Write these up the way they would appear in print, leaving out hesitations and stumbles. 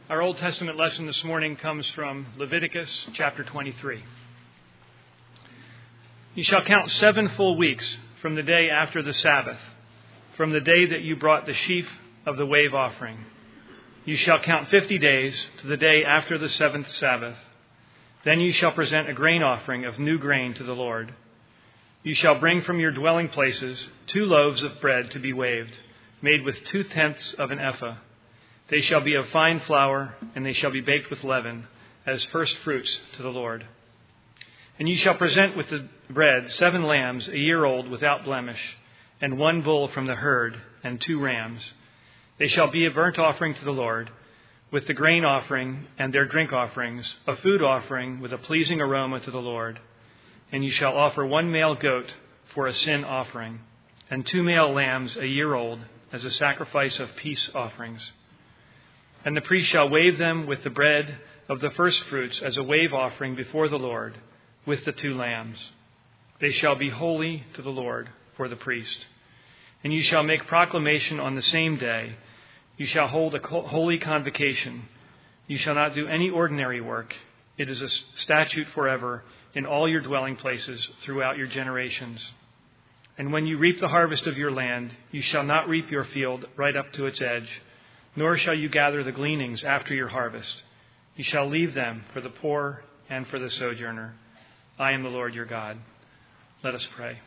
Our Old Testament lesson this morning comes from Leviticus chapter 23. You shall count 7 full weeks from the day after the Sabbath, from the day that you brought the sheaf of the wave offering. You shall count 50 days to the day after the 7th Sabbath. Then you shall present a grain offering of new grain to the Lord. You shall bring from your dwelling places 2 loaves of bread to be waved, made with 2/10 of an ephah. They shall be of fine flour, and they shall be baked with leaven, as first fruits to the Lord. And you shall present with the bread 7 lambs a year old without blemish, and 1 bull from the herd, and 2 rams. They shall be a burnt offering to the Lord, with the grain offering and their drink offerings, a food offering with a pleasing aroma to the Lord. And you shall offer 1 male goat for a sin offering, and 2 male lambs a year old as a sacrifice of peace offerings. And the priest shall wave them with the bread of the firstfruits as a wave offering before the Lord, with the 2 lambs. They shall be holy to the Lord for the priest. And you shall make proclamation on the same day. You shall hold a holy convocation. You shall not do any ordinary work. It is a statute forever in all your dwelling places throughout your generations. And when you reap the harvest of your land, you shall not reap your field right up to its edge, nor shall you gather the gleanings after your harvest. You shall leave them for the poor and for the sojourner. I am the Lord your God. Let us pray.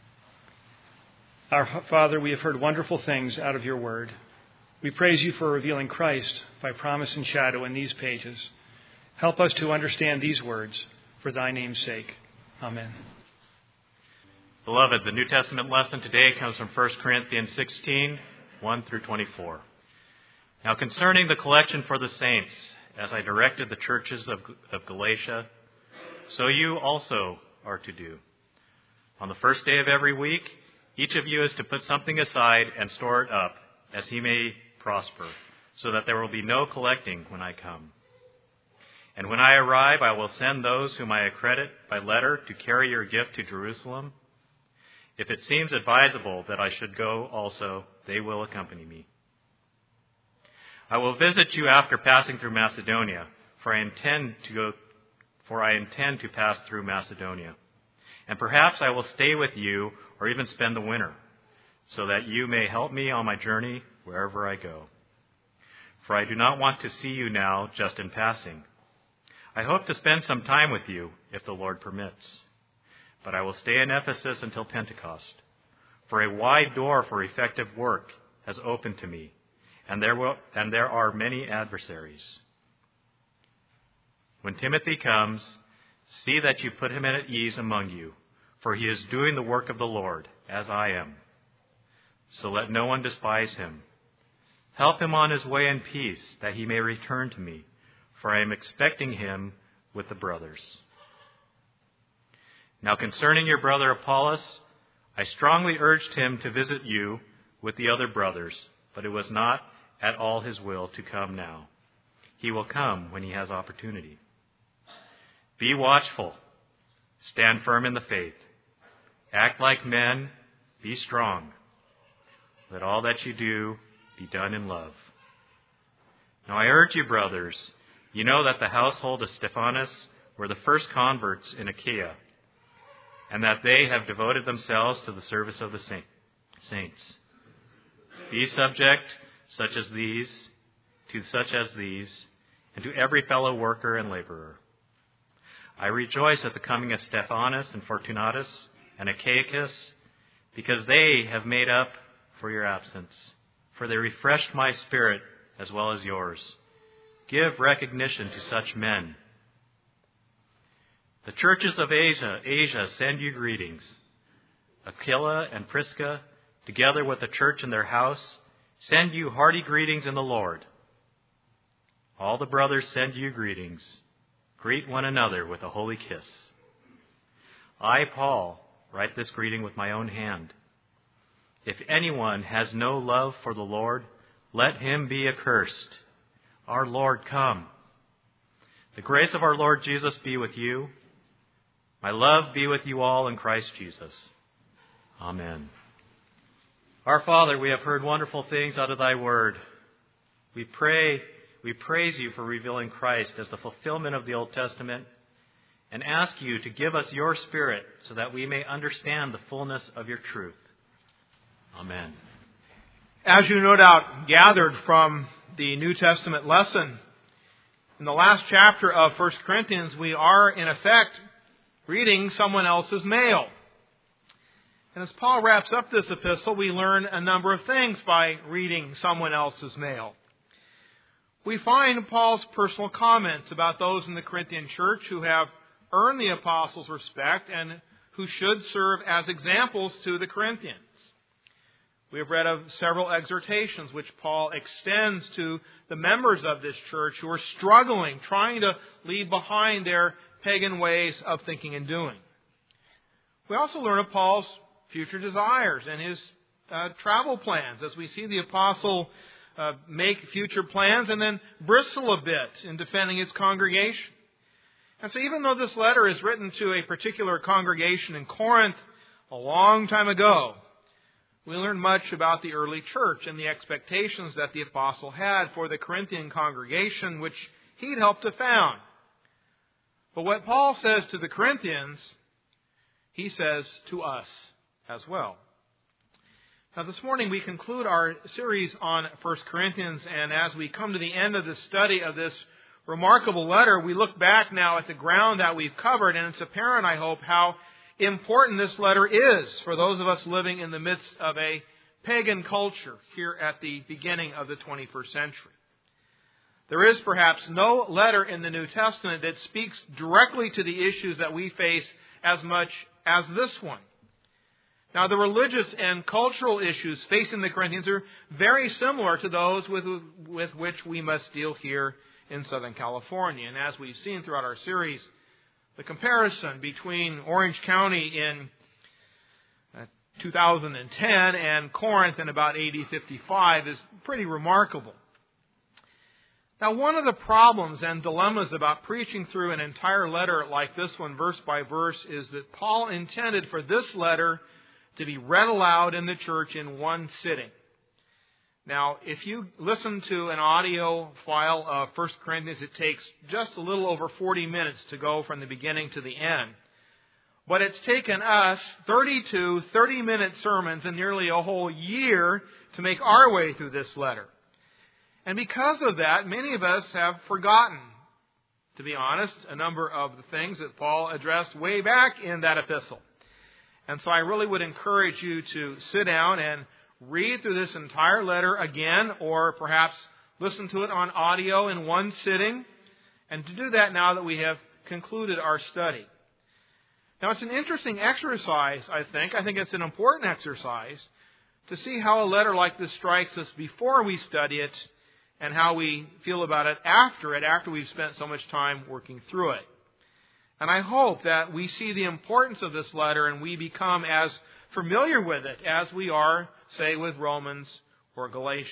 Our Father, we have heard wonderful things out of your word. We praise you for revealing Christ by promise and shadow in these pages. Help us to understand these words for thy name's sake. Amen. Beloved, the New Testament lesson today comes from 1 Corinthians 16, 1 through 24. Now concerning the collection for the saints, as I directed the churches of Galatia, so you also are to do. On the first day of every week, each of you is to put something aside and store it up, as he may prosper, so that there will be no collecting when I come. And when I arrive, I will send those whom I accredit by letter to carry your gift to Jerusalem. If it seems advisable that I should go also, they will accompany me. I will visit you after passing through Macedonia, for I intend to pass through Macedonia. And perhaps I will stay with you or even spend the winter, so that you may help me on my journey wherever I go. For I do not want to see you now just in passing. I hope to spend some time with you, if the Lord permits. But I will stay in Ephesus until Pentecost, for a wide door for effective work has opened to me, and there are many adversaries. When Timothy comes, see that you put him at ease among you, for he is doing the work of the Lord, as I am. So let no one despise him. Help him on his way in peace, that he may return to me, for I am expecting him with the brothers. Now concerning your brother Apollos, I strongly urged him to visit you with the other brothers, but it was not at all his will to come now. He will come when he has opportunity. Be watchful. Stand firm in the faith. Act like men. Be strong. Let all that you do be done in love. Now I urge you, brothers, you know that the household of Stephanas were the first converts in Achaia, and that they have devoted themselves to the service of the saints. Be subject such as these, and to every fellow worker and laborer. I rejoice at the coming of Stephanas and Fortunatus and Achaicus, because they have made up for your absence, for they refreshed my spirit as well as yours. Give recognition to such men. The churches of Asia send you greetings. Aquila and Prisca, together with the church in their house, send you hearty greetings in the Lord. All the brothers send you greetings. Greet one another with a holy kiss. I, Paul, write this greeting with my own hand. If anyone has no love for the Lord, let him be accursed. Our Lord, come. The grace of our Lord Jesus be with you. My love be with you all in Christ Jesus. Amen. Our Father, we have heard wonderful things out of thy word. We we praise you for revealing Christ as the fulfillment of the Old Testament and ask you to give us your Spirit so that we may understand the fullness of your truth. Amen. As you no doubt gathered from the New Testament lesson, in the last chapter of 1 Corinthians, we are, in effect, reading someone else's mail. And as Paul wraps up this epistle, we learn a number of things by reading someone else's mail. We find Paul's personal comments about those in the Corinthian church who have earned the apostles' respect and who should serve as examples to the Corinthians. We have read of several exhortations which Paul extends to the members of this church who are struggling, trying to leave behind their pagan ways of thinking and doing. We also learn of Paul's future desires and his travel plans as we see the apostle make future plans and then bristle a bit in defending his congregation. And so even though this letter is written to a particular congregation in Corinth a long time ago, we learn much about the early church and the expectations that the apostle had for the Corinthian congregation, which he'd helped to found. But what Paul says to the Corinthians, he says to us as well. Now this morning we conclude our series on 1 Corinthians, and as we come to the end of the study of this remarkable letter, we look back now at the ground that we've covered, and it's apparent, I hope, how important this letter is for those of us living in the midst of a pagan culture here at the beginning of the 21st century. There is perhaps no letter in the New Testament that speaks directly to the issues that we face as much as this one. Now, the religious and cultural issues facing the Corinthians are very similar to those with which we must deal here in Southern California. And as we've seen throughout our series, the comparison between Orange County in 2010 and Corinth in about AD 55 is pretty remarkable. Now, one of the problems and dilemmas about preaching through an entire letter like this one, verse by verse, is that Paul intended for this letter to be read aloud in the church in one sitting. Now, if you listen to an audio file of 1 Corinthians, it takes just a little over 40 minutes to go from the beginning to the end. But it's taken us 32 30-minute sermons and nearly a whole year to make our way through this letter. And because of that, many of us have forgotten, to be honest, a number of the things that Paul addressed way back in that epistle. And so I really would encourage you to sit down and read through this entire letter again, or perhaps listen to it on audio in one sitting, and to do that now that we have concluded our study. Now, it's an interesting exercise, I think. I think it's an important exercise to see how a letter like this strikes us before we study it and how we feel about it after we've spent so much time working through it. And I hope that we see the importance of this letter and we become as familiar with it as we are, say, with Romans or Galatians.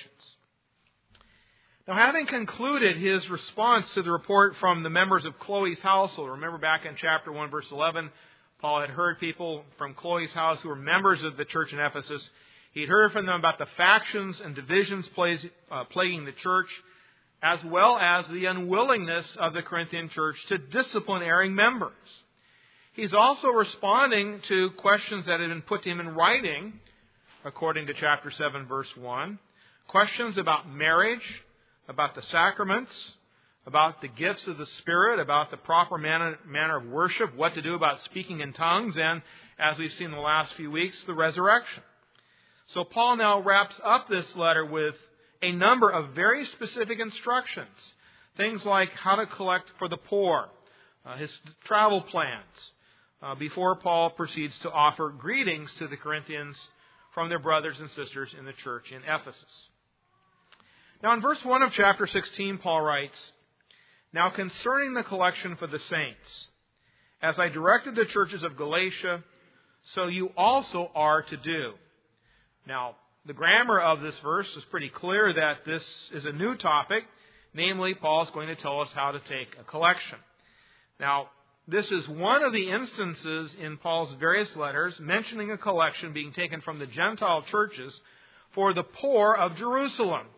Now, having concluded his response to the report from the members of Chloe's household, remember back in chapter 1, verse 11, Paul had heard people from Chloe's house who were members of the church in Ephesus. He'd heard from them about the factions and divisions plaguing the church, as well as the unwillingness of the Corinthian church to discipline erring members. He's also responding to questions that had been put to him in writing, according to chapter 7, verse 1. Questions about marriage, about the sacraments, about the gifts of the Spirit, about the proper manner of worship, what to do about speaking in tongues, and, as we've seen in the last few weeks, the resurrection. So Paul now wraps up this letter with a number of very specific instructions. Things like how to collect for the poor, his travel plans, before Paul proceeds to offer greetings to the Corinthians from their brothers and sisters in the church in Ephesus. Now in verse 1 of chapter 16, Paul writes, "Now concerning the collection for the saints, as I directed the churches of Galatia, so you also are to do." Now, the grammar of this verse is pretty clear that this is a new topic. Namely, Paul is going to tell us how to take a collection. Now, this is one of the instances in Paul's various letters mentioning a collection being taken from the Gentile churches for the poor of Jerusalem.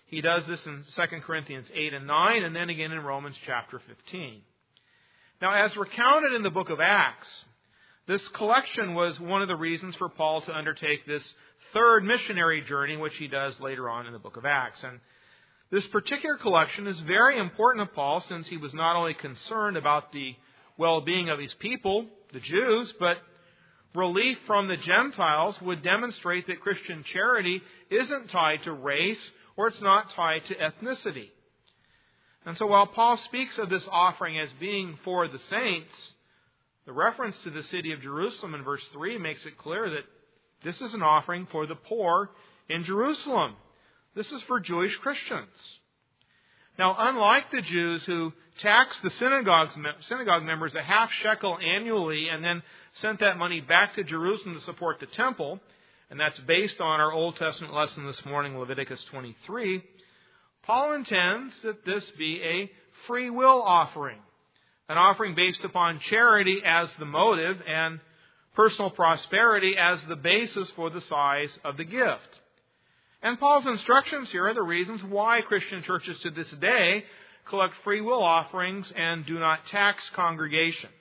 He does this in 2 Corinthians 8 and 9, and then again in Romans chapter 15. Now, as recounted in the book of Acts, this collection was one of the reasons for Paul to undertake this third missionary journey, which he does later on in the book of Acts. And this particular collection is very important to Paul, since he was not only concerned about the well-being of his people, the Jews, but relief from the Gentiles would demonstrate that Christian charity isn't tied to race, or it's not tied to ethnicity. And so while Paul speaks of this offering as being for the saints, the reference to the city of Jerusalem in verse 3 makes it clear that this is an offering for the poor in Jerusalem. This is for Jewish Christians. Now, unlike the Jews who taxed the synagogue members a half shekel annually and then sent that money back to Jerusalem to support the temple, and that's based on our Old Testament lesson this morning, Leviticus 23, Paul intends that this be a free will offering, an offering based upon charity as the motive and personal prosperity as the basis for the size of the gift. And Paul's instructions here are the reasons why Christian churches to this day collect free will offerings and do not tax congregations.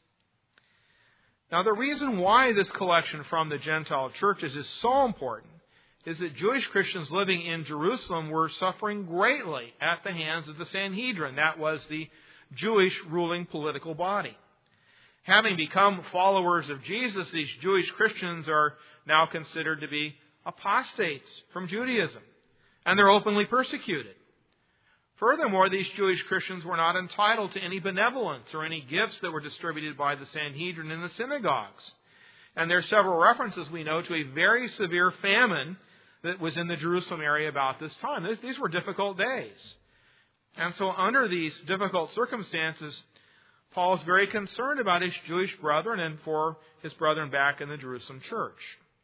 Now, the reason why this collection from the Gentile churches is so important is that Jewish Christians living in Jerusalem were suffering greatly at the hands of the Sanhedrin. That was the Jewish ruling political body. Having become followers of Jesus, these Jewish Christians are now considered to be apostates from Judaism, and they're openly persecuted. Furthermore, these Jewish Christians were not entitled to any benevolence or any gifts that were distributed by the Sanhedrin in the synagogues. And there are several references, we know, to a very severe famine that was in the Jerusalem area about this time. These were difficult days. And so under these difficult circumstances, Paul is very concerned about his Jewish brethren and for his brethren back in the Jerusalem church.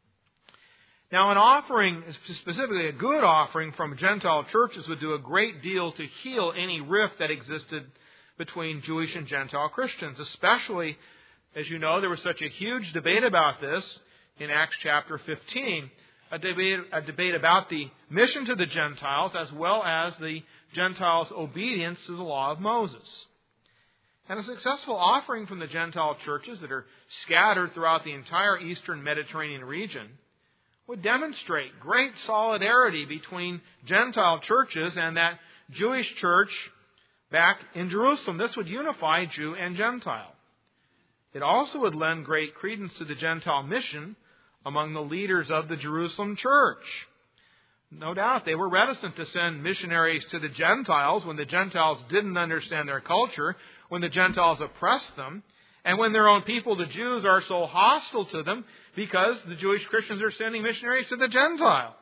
Now, an offering, specifically a good offering from Gentile churches, would do a great deal to heal any rift that existed between Jewish and Gentile Christians. Especially, as you know, there was such a huge debate about this in Acts chapter 15, a debate about the mission to the Gentiles as well as the Gentiles' obedience to the law of Moses. And a successful offering from the Gentile churches that are scattered throughout the entire eastern Mediterranean region would demonstrate great solidarity between Gentile churches and that Jewish church back in Jerusalem. This would unify Jew and Gentile. It also would lend great credence to the Gentile mission among the leaders of the Jerusalem church. No doubt they were reticent to send missionaries to the Gentiles when the Gentiles didn't understand their culture, when the Gentiles oppressed them, and when their own people, the Jews, are so hostile to them because the Jewish Christians are sending missionaries to the Gentiles.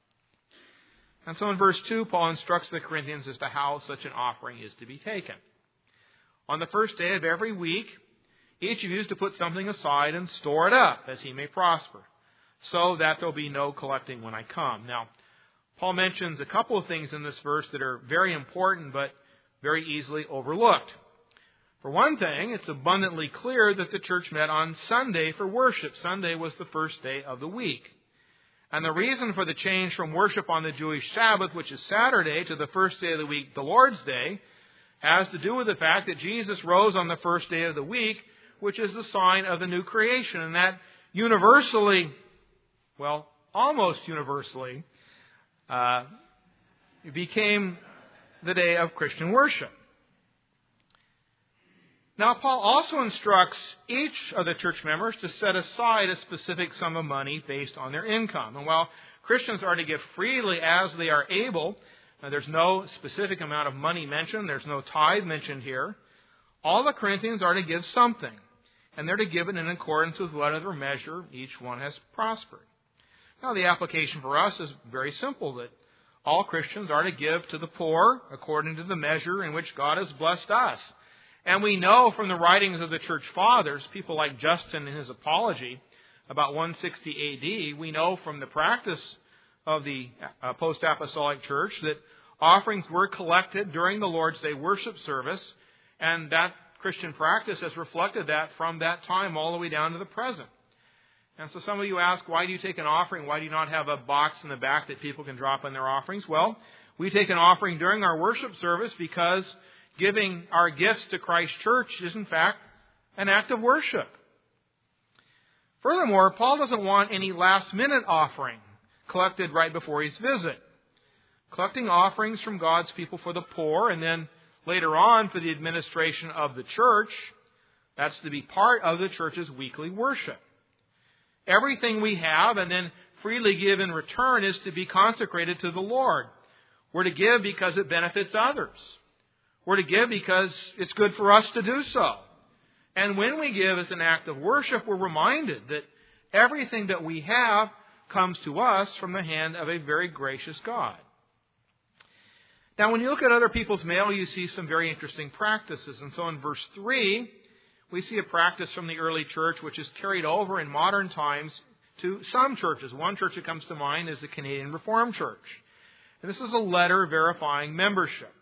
And so in verse 2, Paul instructs the Corinthians as to how such an offering is to be taken. On the first day of every week, each of you is to put something aside and store it up as he may prosper, so that there will be no collecting when I come. Now, Paul mentions a couple of things in this verse that are very important but very easily overlooked. For one thing, it's abundantly clear that the church met on Sunday for worship. Sunday was the first day of the week. And the reason for the change from worship on the Jewish Sabbath, which is Saturday, to the first day of the week, the Lord's Day, has to do with the fact that Jesus rose on the first day of the week, which is the sign of the new creation. And that universally, well, almost universally, became the day of Christian worship. Now, Paul also instructs each of the church members to set aside a specific sum of money based on their income. And while Christians are to give freely as they are able, there's no specific amount of money mentioned, there's no tithe mentioned here, all the Corinthians are to give something. And they're to give it in accordance with whatever measure each one has prospered. Now, the application for us is very simple, that all Christians are to give to the poor according to the measure in which God has blessed us. And we know from the writings of the church fathers, people like Justin in his Apology, about 160 AD, we know from the practice of the post-apostolic church that offerings were collected during the Lord's Day worship service, and that Christian practice has reflected that from that time all the way down to the present. And so some of you ask, why do you take an offering? Why do you not have a box in the back that people can drop in their offerings? Well, We take an offering during our worship service because giving our gifts to Christ Church is in fact an act of worship. Furthermore, Paul doesn't want any last-minute offering collected right before his visit. Collecting offerings from God's people for the poor and then later on for the administration of the church, that's to be part of the church's weekly worship. Everything we have and then freely give in return is to be consecrated to the Lord. We're to give because it benefits others. We're to give because it's good for us to do so. And when we give as an act of worship, we're reminded that everything that we have comes to us from the hand of a very gracious God. Now, when you look at other people's mail, you see some very interesting practices. And so in verse 3, we see a practice from the early church which is carried over in modern times to some churches. One church that comes to mind is the Canadian Reformed Church. And this is a letter verifying membership.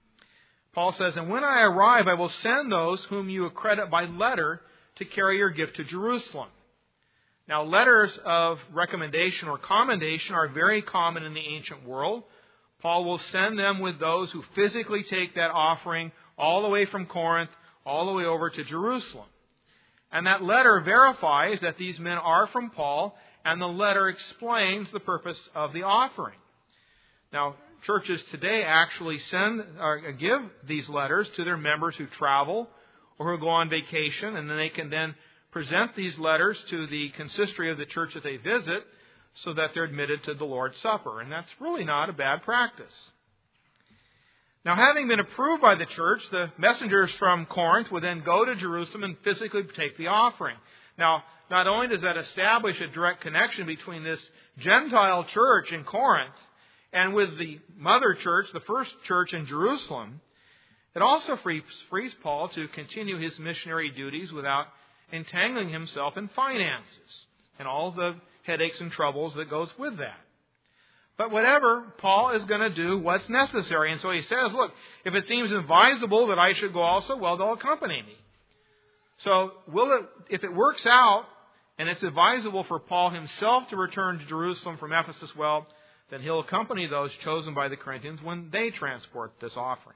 Paul says, "And when I arrive, I will send those whom you accredit by letter to carry your gift to Jerusalem." Now, letters of recommendation or commendation are very common in the ancient world. Paul will send them with those who physically take that offering all the way from Corinth, all the way over to Jerusalem. And that letter verifies that these men are from Paul, and the letter explains the purpose of the offering. Now, churches today actually give these letters to their members who travel or who go on vacation, and then they can present these letters to the consistory of the church that they visit so that they're admitted to the Lord's Supper. And that's really not a bad practice. Now, having been approved by the church, the messengers from Corinth would then go to Jerusalem and physically take the offering. Now, not only does that establish a direct connection between this Gentile church in Corinth and with the mother church, the first church in Jerusalem, it also frees Paul to continue his missionary duties without entangling himself in finances and all the headaches and troubles that goes with that. But whatever, Paul is going to do what's necessary. And so he says, look, if it seems advisable that I should go also, well, they'll accompany me. So if it works out and it's advisable for Paul himself to return to Jerusalem from Ephesus, well, then he'll accompany those chosen by the Corinthians when they transport this offering.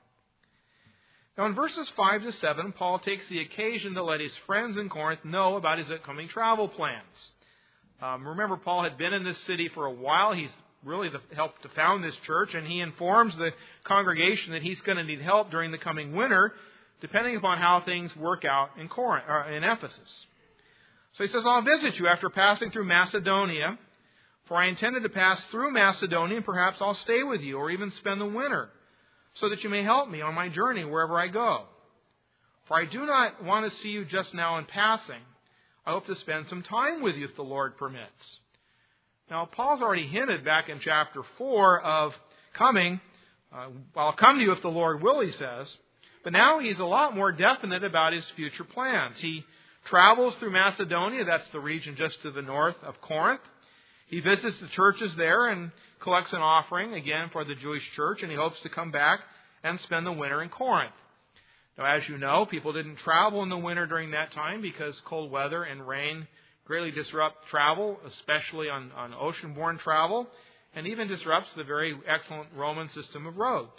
Now in verses 5 to 7, Paul takes the occasion to let his friends in Corinth know about his upcoming travel plans. Remember, Paul had been in this city for a while. He's really helped to found this church, and he informs the congregation that he's going to need help during the coming winter, depending upon how things work out in Corinth or in Ephesus. So he says, "I'll visit you after passing through Macedonia, for I intended to pass through Macedonia, and perhaps I'll stay with you or even spend the winter, so that you may help me on my journey wherever I go. For I do not want to see you just now in passing. I hope to spend some time with you if the Lord permits." Now, Paul's already hinted back in chapter 4 of coming. I'll come to you if the Lord will, he says. But now he's a lot more definite about his future plans. He travels through Macedonia. That's the region just to the north of Corinth. He visits the churches there and collects an offering, again, for the Jewish church. And he hopes to come back and spend the winter in Corinth. Now, as you know, people didn't travel in the winter during that time because cold weather and rain greatly disrupt travel, especially on ocean-borne travel, and even disrupts the very excellent Roman system of roads.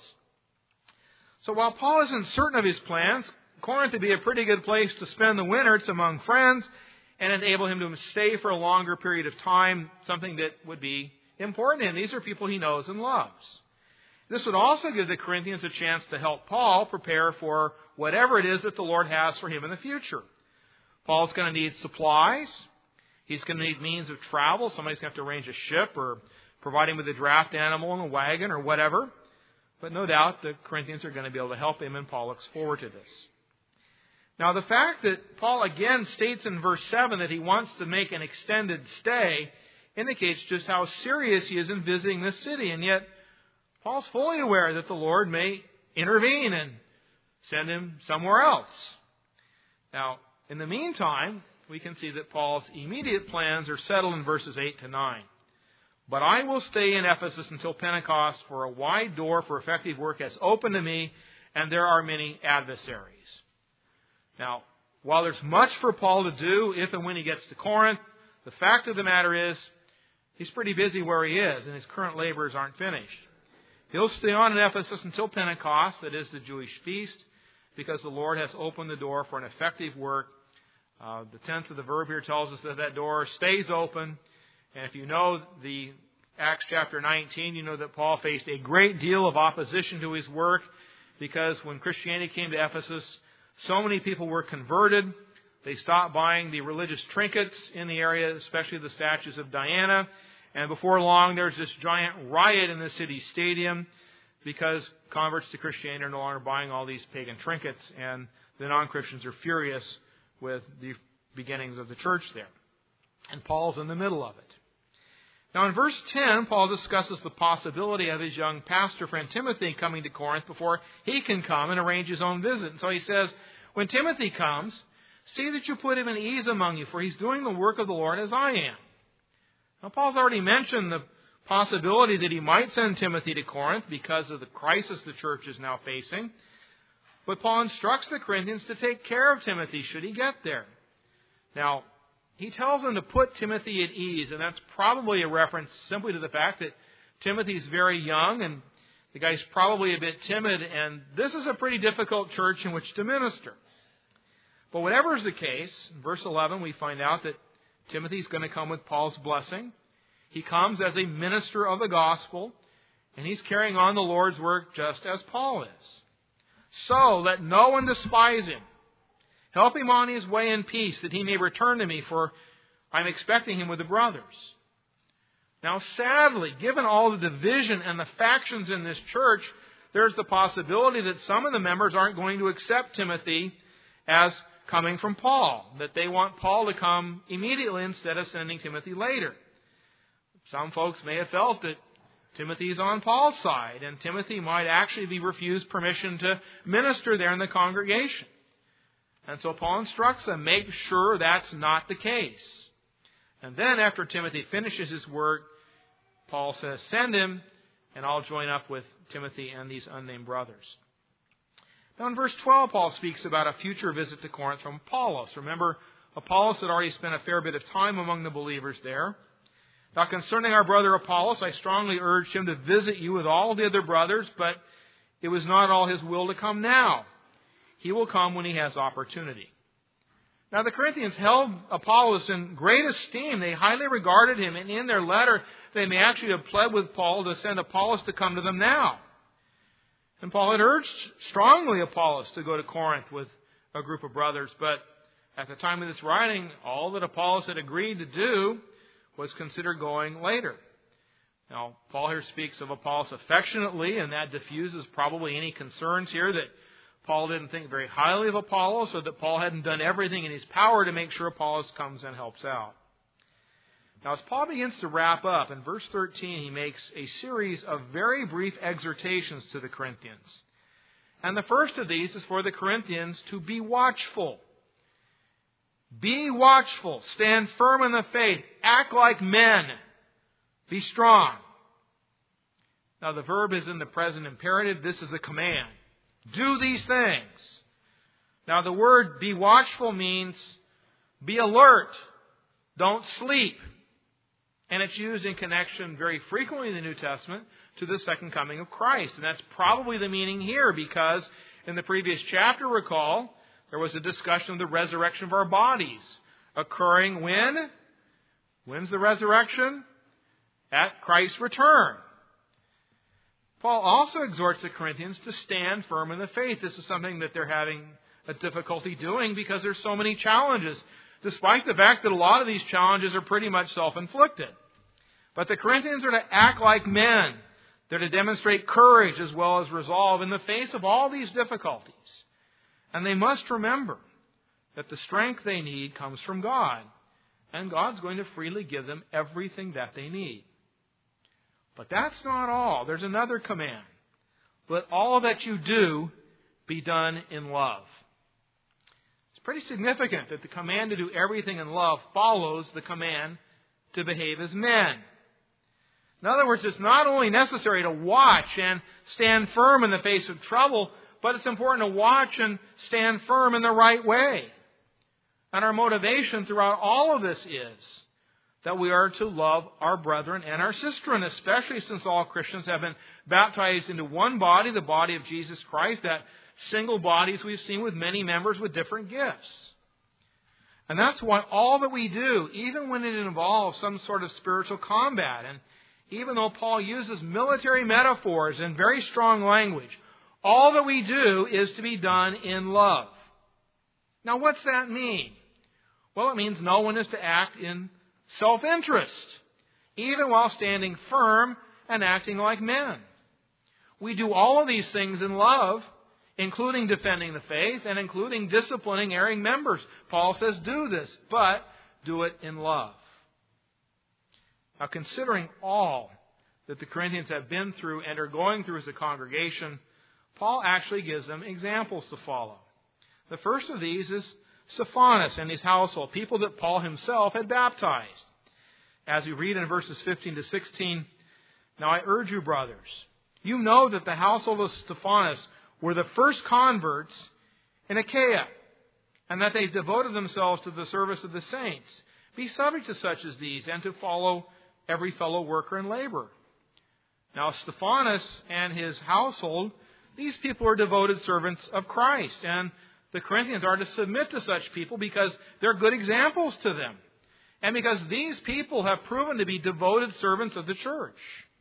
So while Paul isn't certain of his plans, Corinth would be a pretty good place to spend the winter. It's among friends and enable him to stay for a longer period of time, something that would be important to him. These are people he knows and loves. This would also give the Corinthians a chance to help Paul prepare for whatever it is that the Lord has for him in the future. Paul's going to need supplies. He's going to need means of travel. Somebody's going to have to arrange a ship or provide him with a draft animal and a wagon or whatever. But no doubt the Corinthians are going to be able to help him, and Paul looks forward to this. Now, the fact that Paul again states in verse 7 that he wants to make an extended stay indicates just how serious he is in visiting this city. And yet, Paul's fully aware that the Lord may intervene and send him somewhere else. Now, in the meantime, we can see that Paul's immediate plans are settled in verses 8 to 9. "But I will stay in Ephesus until Pentecost, for a wide door for effective work has opened to me, and there are many adversaries." Now, while there's much for Paul to do if and when he gets to Corinth, the fact of the matter is he's pretty busy where he is, and his current labors aren't finished. He'll stay on in Ephesus until Pentecost, that is the Jewish feast, because the Lord has opened the door for an effective work. The tense of the verb here tells us that that door stays open. And if you know the Acts chapter 19, you know that Paul faced a great deal of opposition to his work, because when Christianity came to Ephesus, so many people were converted. They stopped buying the religious trinkets in the area, especially the statues of Diana. And before long, there's this giant riot in the city stadium because converts to Christianity are no longer buying all these pagan trinkets, and the non-Christians are furious with the beginnings of the church there. And Paul's in the middle of it. Now in verse 10, Paul discusses the possibility of his young pastor friend Timothy coming to Corinth before he can come and arrange his own visit. And so he says, when Timothy comes, see that you put him at ease among you, for he's doing the work of the Lord as I am. Now, Paul's already mentioned the possibility that he might send Timothy to Corinth because of the crisis the church is now facing. But Paul instructs the Corinthians to take care of Timothy should he get there. Now, he tells them to put Timothy at ease, and that's probably a reference simply to the fact that Timothy's very young and the guy's probably a bit timid, and this is a pretty difficult church in which to minister. But whatever is the case, in verse 11 we find out that Timothy's going to come with Paul's blessing. He comes as a minister of the gospel, and he's carrying on the Lord's work just as Paul is. So let no one despise him. Help him on his way in peace, that he may return to me, for I'm expecting him with the brothers. Now, sadly, given all the division and the factions in this church, there's the possibility that some of the members aren't going to accept Timothy as coming from Paul, that they want Paul to come immediately instead of sending Timothy later. Some folks may have felt that Timothy's on Paul's side, and Timothy might actually be refused permission to minister there in the congregation. And so Paul instructs them, make sure that's not the case. And then after Timothy finishes his work, Paul says, send him, and I'll join up with Timothy and these unnamed brothers. Now in verse 12, Paul speaks about a future visit to Corinth from Apollos. Remember, Apollos had already spent a fair bit of time among the believers there. Now concerning our brother Apollos, I strongly urged him to visit you with all the other brothers, but it was not all his will to come now. He will come when he has opportunity. Now the Corinthians held Apollos in great esteem. They highly regarded him, and in their letter they may actually have pled with Paul to send Apollos to come to them now. And Paul had urged strongly Apollos to go to Corinth with a group of brothers, but at the time of this writing, all that Apollos had agreed to do was consider going later. Now, Paul here speaks of Apollos affectionately, and that diffuses probably any concerns here that Paul didn't think very highly of Apollos, or that Paul hadn't done everything in his power to make sure Apollos comes and helps out. Now, as Paul begins to wrap up, in verse 13, he makes a series of very brief exhortations to the Corinthians. And the first of these is for the Corinthians to be watchful. Be watchful. Stand firm in the faith. Act like men. Be strong. Now, the verb is in the present imperative. This is a command. Do these things. Now, the word be watchful means be alert. Don't sleep. And it's used in connection very frequently in the New Testament to the second coming of Christ. And that's probably the meaning here, because in the previous chapter, recall, there was a discussion of the resurrection of our bodies occurring when? When's the resurrection? At Christ's return. Paul also exhorts the Corinthians to stand firm in the faith. This is something that they're having a difficulty doing because there's so many challenges, despite the fact that a lot of these challenges are pretty much self-inflicted. But the Corinthians are to act like men. They're to demonstrate courage as well as resolve in the face of all these difficulties. And they must remember that the strength they need comes from God. And God's going to freely give them everything that they need. But that's not all. There's another command. Let all that you do be done in love. It's pretty significant that the command to do everything in love follows the command to behave as men. In other words, it's not only necessary to watch and stand firm in the face of trouble, but it's important to watch and stand firm in the right way. And our motivation throughout all of this is that we are to love our brethren and our sistren, especially since all Christians have been baptized into one body, the body of Jesus Christ, that single body as we've seen with many members with different gifts. And that's why all that we do, even when it involves some sort of spiritual combat, and even though Paul uses military metaphors and very strong language, all that we do is to be done in love. Now, what's that mean? Well, it means no one is to act in self-interest, even while standing firm and acting like men. We do all of these things in love, including defending the faith and including disciplining erring members. Paul says, do this, but do it in love. Now, considering all that the Corinthians have been through and are going through as a congregation, Paul actually gives them examples to follow. The first of these is Stephanas and his household, people that Paul himself had baptized. As we read in verses 15 to 16, "Now I urge you, brothers, you know that the household of Stephanas were the first converts in Achaia, and that they devoted themselves to the service of the saints. Be subject to such as these, and to follow every fellow worker and laborer." Now Stephanas and his household, these people are devoted servants of Christ, and the Corinthians are to submit to such people because they're good examples to them, and because these people have proven to be devoted servants of the church.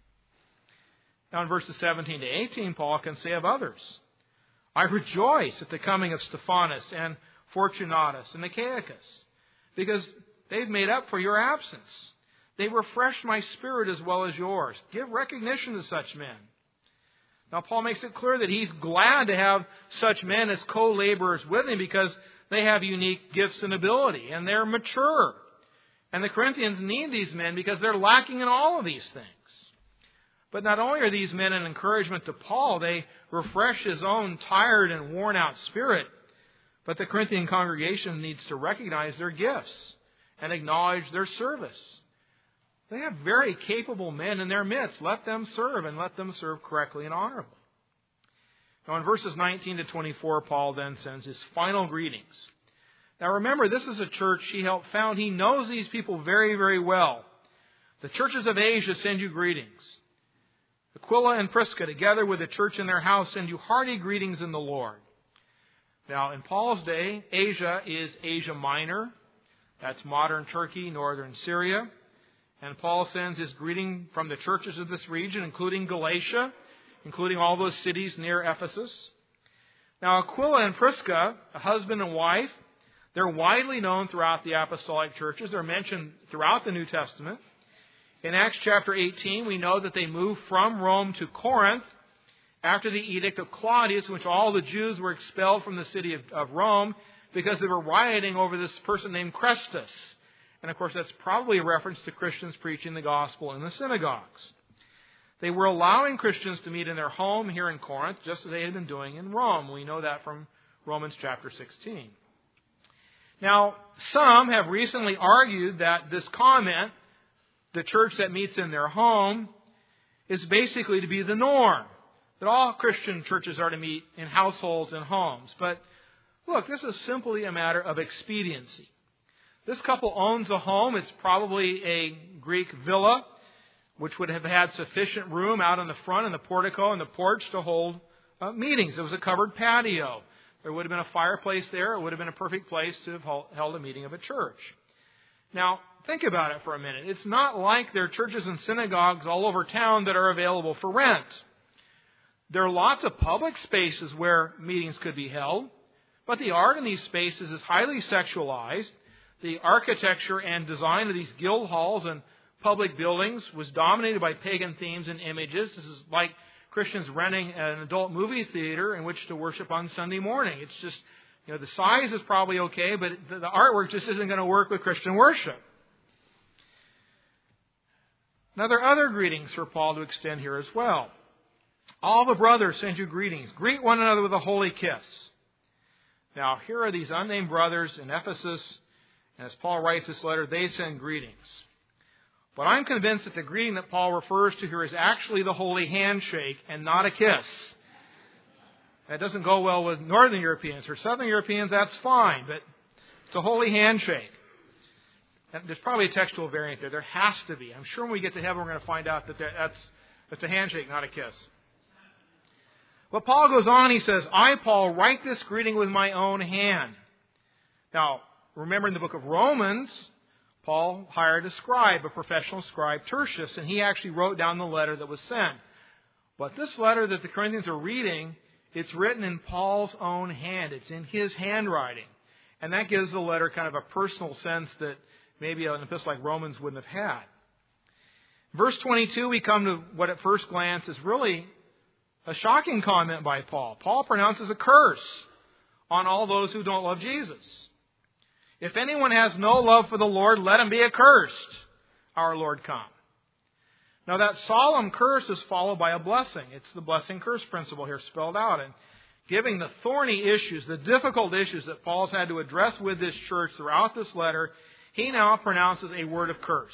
Now in verses 17 to 18, Paul can say of others, "I rejoice at the coming of Stephanas and Fortunatus and Achaicus, because they've made up for your absence. They refreshed my spirit as well as yours. Give recognition to such men." Now Paul makes it clear that he's glad to have such men as co-laborers with him because they have unique gifts and ability, and they're mature. And the Corinthians need these men because they're lacking in all of these things. But not only are these men an encouragement to Paul, they refresh his own tired and worn out spirit, but the Corinthian congregation needs to recognize their gifts and acknowledge their service. They have very capable men in their midst. Let them serve, and let them serve correctly and honorably. Now in verses 19 to 24, Paul then sends his final greetings. Now remember, this is a church he helped found. He knows these people very, very well. "The churches of Asia send you greetings. Aquila and Prisca, together with the church in their house, send you hearty greetings in the Lord." Now in Paul's day, Asia is Asia Minor. That's modern Turkey, northern Syria. And Paul sends his greeting from the churches of this region, including Galatia, including all those cities near Ephesus. Now Aquila and Prisca, a husband and wife, they're widely known throughout the apostolic churches. They're mentioned throughout the New Testament. In Acts chapter 18, we know that they moved from Rome to Corinth after the edict of Claudius, in which all the Jews were expelled from the city of Rome because they were rioting over this person named Chrestus. And of course, that's probably a reference to Christians preaching the gospel in the synagogues. They were allowing Christians to meet in their home here in Corinth, just as they had been doing in Rome. We know that from Romans chapter 16. Now, some have recently argued that this comment, "the church that meets in their home," is basically to be the norm, that all Christian churches are to meet in households and homes. But look, this is simply a matter of expediency. This couple owns a home. It's probably a Greek villa, which would have had sufficient room out in the front and the portico and the porch to hold meetings. It was a covered patio. There would have been a fireplace there. It would have been a perfect place to have held a meeting of a church. Now, think about it for a minute. It's not like there are churches and synagogues all over town that are available for rent. There are lots of public spaces where meetings could be held, but the art in these spaces is highly sexualized. The architecture and design of these guild halls and public buildings was dominated by pagan themes and images. This is like Christians renting an adult movie theater in which to worship on Sunday morning. It's just, the size is probably okay, but the artwork just isn't going to work with Christian worship. Now, there are other greetings for Paul to extend here as well. "All the brothers send you greetings. Greet one another with a holy kiss." Now, here are these unnamed brothers in Ephesus. And as Paul writes this letter, they send greetings. But I'm convinced that the greeting that Paul refers to here is actually the holy handshake and not a kiss. That doesn't go well with Northern Europeans. For Southern Europeans, that's fine, but it's a holy handshake. And there's probably a textual variant there. There has to be. I'm sure when we get to heaven, we're going to find out that that's a handshake, not a kiss. But Paul goes on, he says, I, Paul, write this greeting with my own hand. Now, remember in the book of Romans, Paul hired a scribe, a professional scribe, Tertius, and he actually wrote down the letter that was sent. But this letter that the Corinthians are reading, it's written in Paul's own hand. It's in his handwriting. And that gives the letter kind of a personal sense that maybe an epistle like Romans wouldn't have had. Verse 22, we come to what at first glance is really a shocking comment by Paul. Paul pronounces a curse on all those who don't love Jesus. If anyone has no love for the Lord, let him be accursed, our Lord come. Now that solemn curse is followed by a blessing. It's the blessing-curse principle here spelled out. And giving the thorny issues, the difficult issues that Paul's had to address with this church throughout this letter, he now pronounces a word of curse.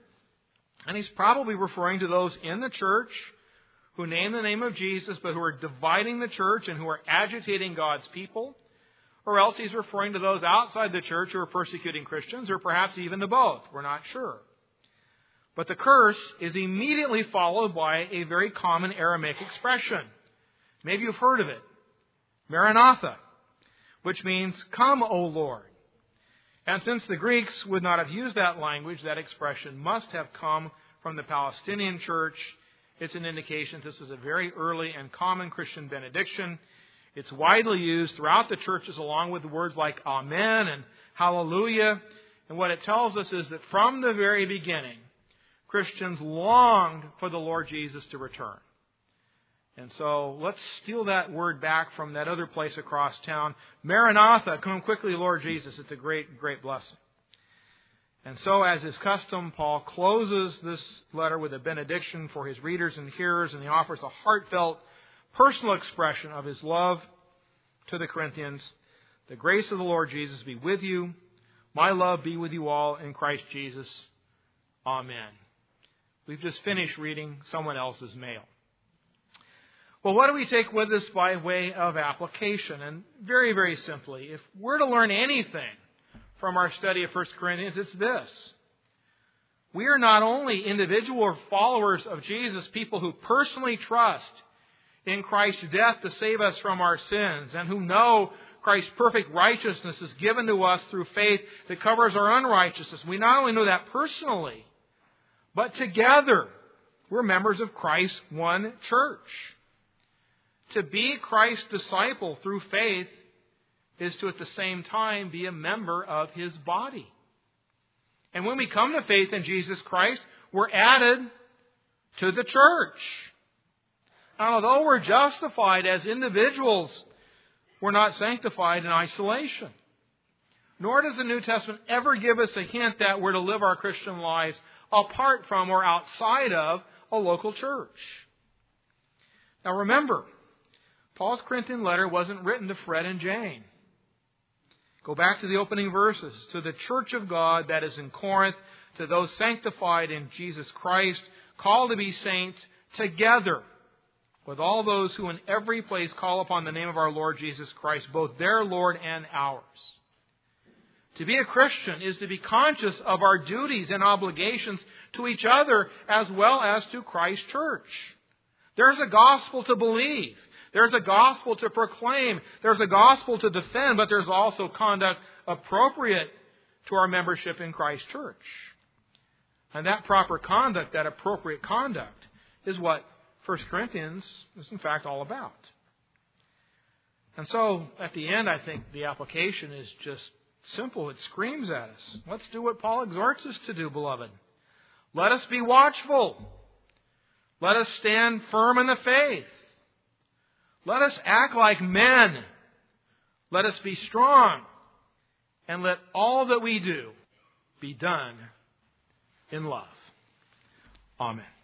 And he's probably referring to those in the church who name the name of Jesus, but who are dividing the church and who are agitating God's people. Or else he's referring to those outside the church who are persecuting Christians, or perhaps even to both. We're not sure. But the curse is immediately followed by a very common Aramaic expression. Maybe you've heard of it. Maranatha, which means, come, O Lord. And since the Greeks would not have used that language, that expression must have come from the Palestinian church. It's an indication this is a very early and common Christian benediction. It's widely used throughout the churches along with words like Amen and Hallelujah. And what it tells us is that from the very beginning, Christians longed for the Lord Jesus to return. And so let's steal that word back from that other place across town. Maranatha, come quickly, Lord Jesus. It's a great, great blessing. And so, as is custom, Paul closes this letter with a benediction for his readers and hearers, and he offers a heartfelt, personal expression of his love to the Corinthians. The grace of the Lord Jesus be with you. My love be with you all in Christ Jesus. Amen. We've just finished reading someone else's mail. Well, what do we take with us by way of application? And very, very simply, if we're to learn anything from our study of 1 Corinthians, it's this. We are not only individual followers of Jesus, people who personally trust in Christ's death to save us from our sins, and who know Christ's perfect righteousness is given to us through faith that covers our unrighteousness. We not only know that personally, but together we're members of Christ's one church. To be Christ's disciple through faith is to at the same time be a member of His body. And when we come to faith in Jesus Christ, we're added to the church. And although we're justified as individuals, we're not sanctified in isolation. Nor does the New Testament ever give us a hint that we're to live our Christian lives apart from or outside of a local church. Now remember, Paul's Corinthian letter wasn't written to Fred and Jane. Go back to the opening verses. To the church of God that is in Corinth, to those sanctified in Jesus Christ, called to be saints, together with all those who in every place call upon the name of our Lord Jesus Christ, both their Lord and ours. To be a Christian is to be conscious of our duties and obligations to each other as well as to Christ's church. There's a gospel to believe. There's a gospel to proclaim. There's a gospel to defend, but there's also conduct appropriate to our membership in Christ's church. And that proper conduct, that appropriate conduct, is what 1 Corinthians is in fact all about. And so, at the end, I think the application is just simple. It screams at us. Let's do what Paul exhorts us to do, beloved. Let us be watchful. Let us stand firm in the faith. Let us act like men. Let us be strong. And let all that we do be done in love. Amen.